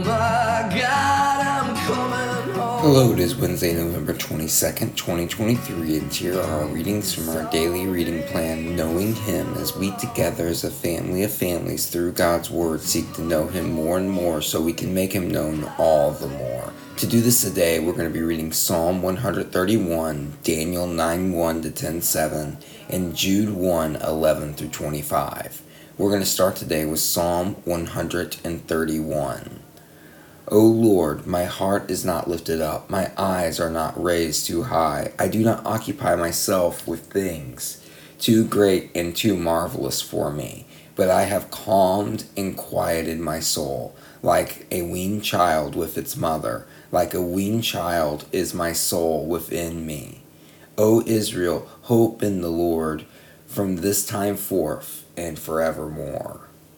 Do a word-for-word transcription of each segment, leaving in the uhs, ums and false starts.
my God, I'm coming home. Hello, it is Wednesday, November twenty-second, twenty twenty-three, and here are our readings from our daily reading plan, Knowing Him, as we together as a family of families through God's Word seek to know Him more and more so we can make Him known all the more. To do this today, we're going to be reading Psalm one thirty-one, Daniel nine one to ten seven, and Jude one eleven through twenty-five. We're going to start today with Psalm one thirty-one. O Lord, my heart is not lifted up, my eyes are not raised too high. I do not occupy myself with things too great and too marvelous for me, but I have calmed and quieted my soul, like a weaned child with its mother. Like a weaned child is my soul within me. O Israel, hope in the Lord from this time forth and forevermore.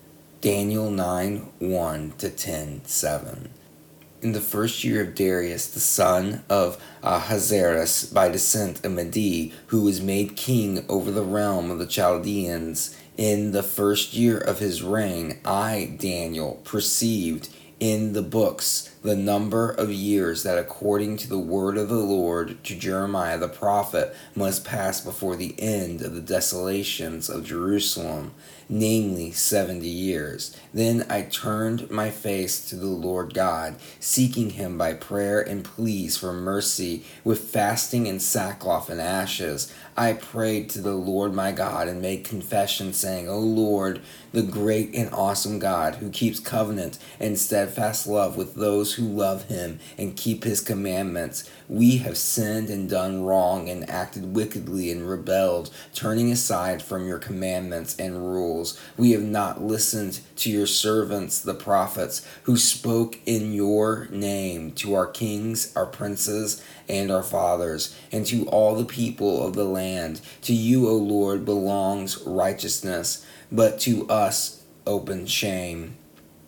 Daniel nine one to ten seven. In the first year of Darius, the son of Ahasuerus, by descent a Mede, who was made king over the realm of the Chaldeans, in the first year of his reign, I, Daniel, perceived in the books the number of years that according to the word of the Lord to Jeremiah the prophet must pass before the end of the desolations of Jerusalem, namely seventy years. Then I turned my face to the Lord God, seeking him by prayer and pleas for mercy, with fasting and sackcloth and ashes. I prayed to the Lord my God and made confession, saying, O Lord, the great and awesome God, who keeps covenant and steadfast love with those who love him and keep his commandments, we have sinned and done wrong and acted wickedly and rebelled, turning aside from your commandments and rules. We have not listened to your servants, the prophets, who spoke in your name to our kings, our princes, and our fathers, and to all the people of the land. To you, O Lord, belongs righteousness, but to us open shame.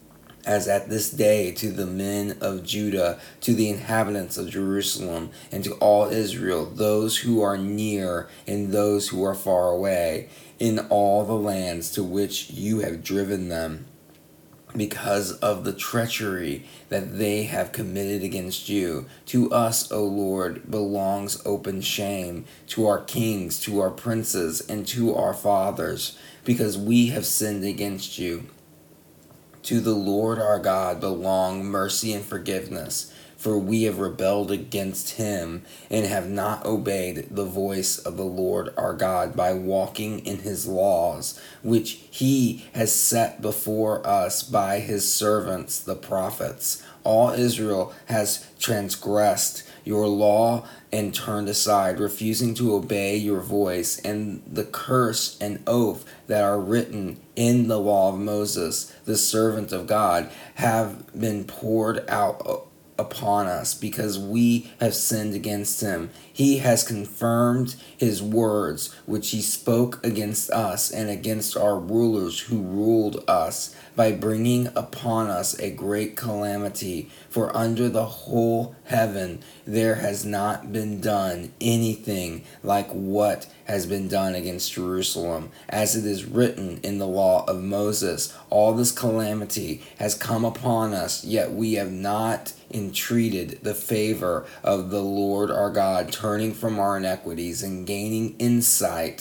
As at this day to the men of Judah, to the inhabitants of Jerusalem, and to all Israel, those who are near and those who are far away, in all the lands to which you have driven them, because of the treachery that they have committed against you. To us, O Lord, belongs open shame, to our kings, to our princes, and to our fathers, because we have sinned against you. To the Lord our God belong mercy and forgiveness, for we have rebelled against him and have not obeyed the voice of the Lord our God by walking in his laws, which he has set before us by his servants the prophets. All Israel has transgressed your law and turned aside, refusing to obey your voice, and the curse and oath that are written in the law of Moses, the servant of God, have been poured out upon us because we have sinned against him. He has confirmed his words which he spoke against us and against our rulers who ruled us, by bringing upon us a great calamity. For under the whole heaven there has not been done anything like what has been done against Jerusalem. As it is written in the law of Moses, all this calamity has come upon us, yet we have not entreated the favor of the Lord our God, turning from our iniquities and gaining insight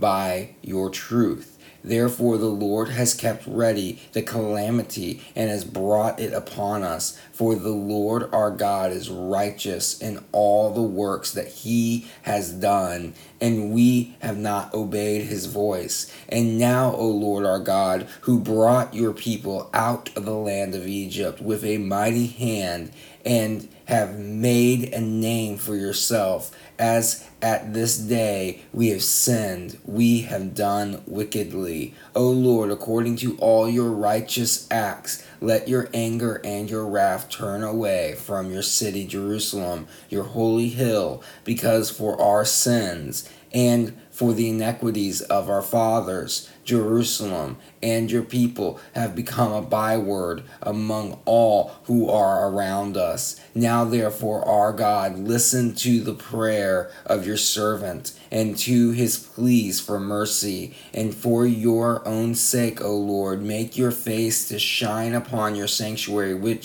by your truth. Therefore the Lord has kept ready the calamity and has brought it upon us. For the Lord our God is righteous in all the works that he has done, and we have not obeyed his voice. And now, O Lord our God, who brought your people out of the land of Egypt with a mighty hand, and have made a name for yourself, as at this day we have sinned, we have done wickedly. O Lord, according to all your righteous acts, let your anger and your wrath turn away from your city Jerusalem, your holy hill, because for our sins and for the iniquities of our fathers, Jerusalem and your people have become a byword among all who are around us. Now therefore, our God, listen to the prayer of your servant and to his pleas for mercy. And for your own sake, O Lord, make your face to shine upon your sanctuary, which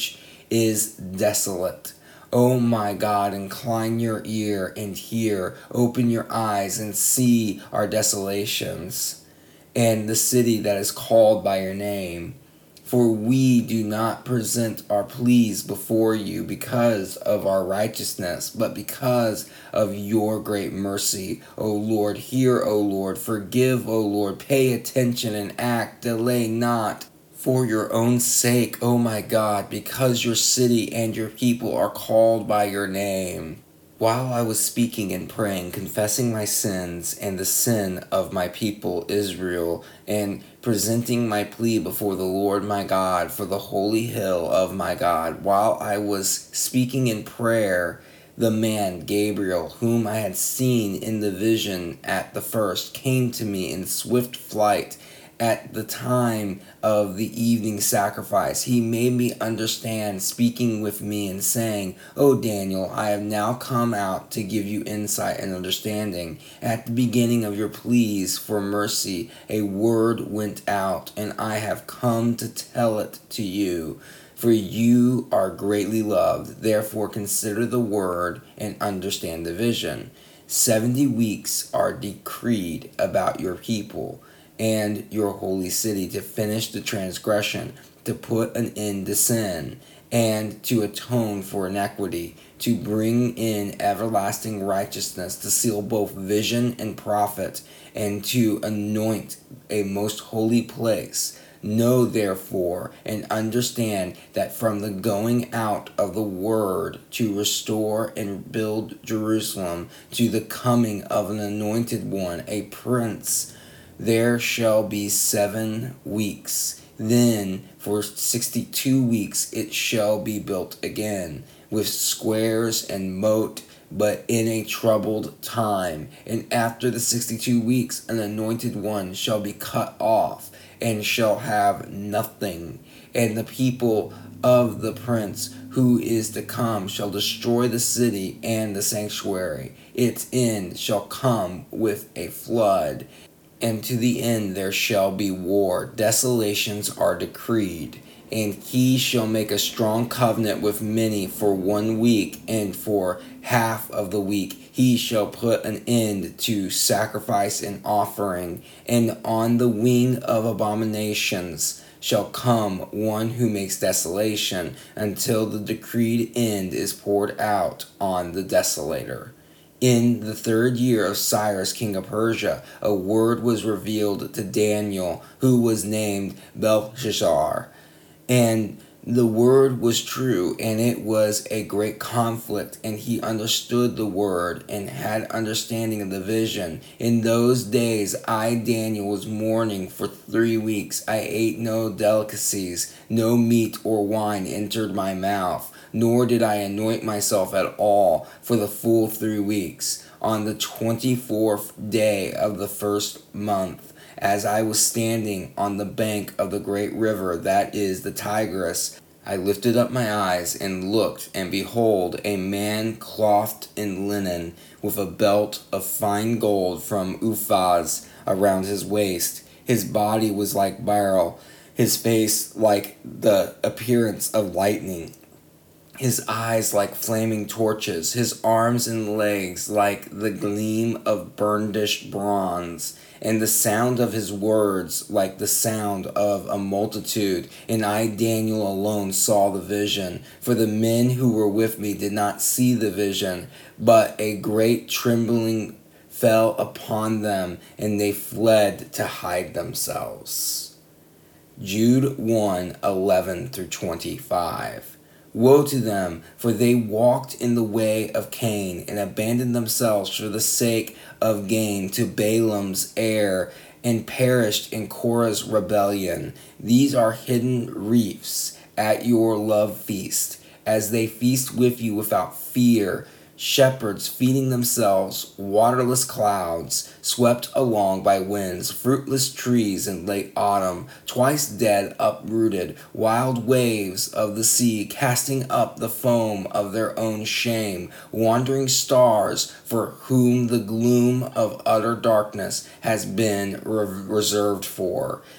is desolate. O my God, incline your ear and hear, open your eyes and see our desolations, and the city that is called by your name. For we do not present our pleas before you because of our righteousness, but because of your great mercy. O Lord, hear, O Lord, forgive, O Lord, pay attention and act, delay not. For your own sake, O my God, because your city and your people are called by your name. While I was speaking and praying, confessing my sins and the sin of my people Israel, and presenting my plea before the Lord my God for the holy hill of my God, while I was speaking in prayer, the man Gabriel, whom I had seen in the vision at the first, came to me in swift flight at the time of the evening sacrifice. He made me understand, speaking with me and saying, O Daniel, I have now come out to give you insight and understanding. At the beginning of your pleas for mercy, a word went out, and I have come to tell it to you. For you are greatly loved, therefore consider the word and understand the vision. Seventy weeks are decreed about your people and your holy city to finish the transgression, to put an end to sin, and to atone for iniquity, to bring in everlasting righteousness, to seal both vision and prophet, and to anoint a most holy place. Know therefore and understand that from the going out of the word to restore and build Jerusalem to the coming of an anointed one, a prince, there shall be seven weeks. Then for sixty-two weeks it shall be built again, with squares and moat, but in a troubled time. And after the sixty-two weeks an anointed one shall be cut off, and shall have nothing. And the people of the prince who is to come shall destroy the city and the sanctuary. Its end shall come with a flood, and to the end there shall be war. Desolations are decreed. And he shall make a strong covenant with many for one week, and for half of the week he shall put an end to sacrifice and offering. And on the wing of abominations shall come one who makes desolation, until the decreed end is poured out on the desolator. In the third year of Cyrus, king of Persia, a word was revealed to Daniel, who was named Belteshazzar. And the word was true, and it was a great conflict, and he understood the word, and had understanding of the vision. In those days I, Daniel, was mourning for three weeks. I ate no delicacies, no meat or wine entered my mouth, nor did I anoint myself at all for the full three weeks. On the twenty-fourth day of the first month, as I was standing on the bank of the great river, that is the Tigris, I lifted up my eyes and looked, and behold, a man clothed in linen, with a belt of fine gold from Uphaz around his waist. His body was like beryl, his face like the appearance of lightning, his eyes like flaming torches, his arms and legs like the gleam of burnished bronze, and the sound of his words like the sound of a multitude. And I, Daniel, alone saw the vision, for the men who were with me did not see the vision, but a great trembling fell upon them, and they fled to hide themselves. Jude one, eleven through twenty-five. Woe to them, for they walked in the way of Cain, and abandoned themselves for the sake of gain to Balaam's heir, and perished in Korah's rebellion. These are hidden reefs at your love feast, as they feast with you without fear. Shepherds feeding themselves, waterless clouds, swept along by winds, fruitless trees in late autumn, twice dead uprooted, wild waves of the sea casting up the foam of their own shame, wandering stars for whom the gloom of utter darkness has been re- reserved for.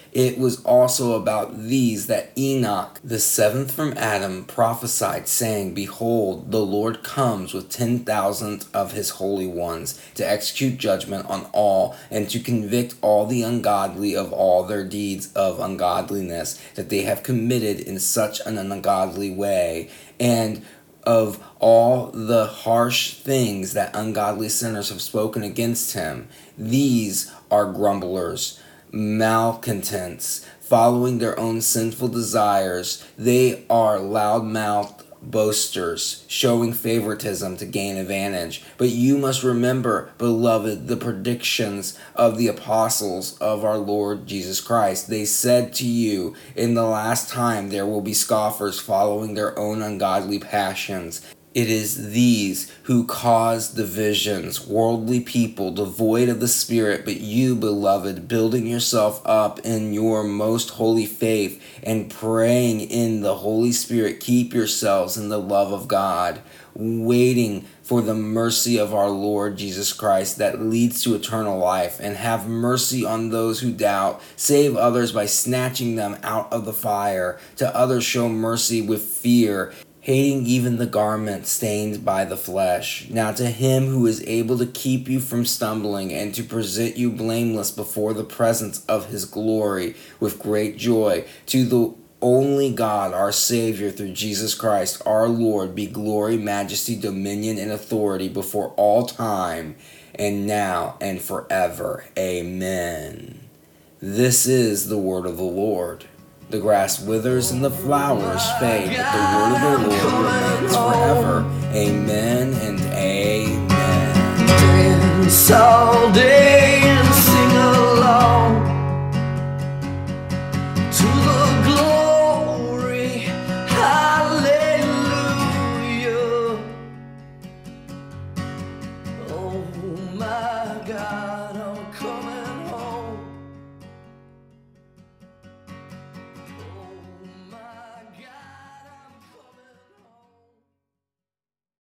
It was also about these that Enoch, the seventh from Adam, prophesied, saying, Behold, the Lord comes with ten thousand of his holy ones, to execute judgment on all, and to convict all the ungodly of all their deeds of ungodliness that they have committed in such an ungodly way, and of all the harsh things that ungodly sinners have spoken against him. These are grumblers, malcontents, following their own sinful desires. They are loud-mouthed boasters, showing favoritism to gain advantage. But you must remember, beloved, the predictions of the apostles of our Lord Jesus Christ. They said to you, in the last time there will be scoffers following their own ungodly passions. It is these who cause divisions, worldly people, devoid of the Spirit. But you, beloved, building yourself up in your most holy faith and praying in the Holy Spirit, keep yourselves in the love of God, waiting for the mercy of our Lord Jesus Christ that leads to eternal life. And have mercy on those who doubt. Save others by snatching them out of the fire. To others show mercy with fear, hating even the garment stained by the flesh. Now to him who is able to keep you from stumbling and to present you blameless before the presence of his glory with great joy, to the only God, our Savior, through Jesus Christ, our Lord, be glory, majesty, dominion, and authority before all time, and now and forever. Amen. This is the word of the Lord. The grass withers and the flowers fade, but the word of the Lord remains forever. Amen and amen. Dance all day and sing along.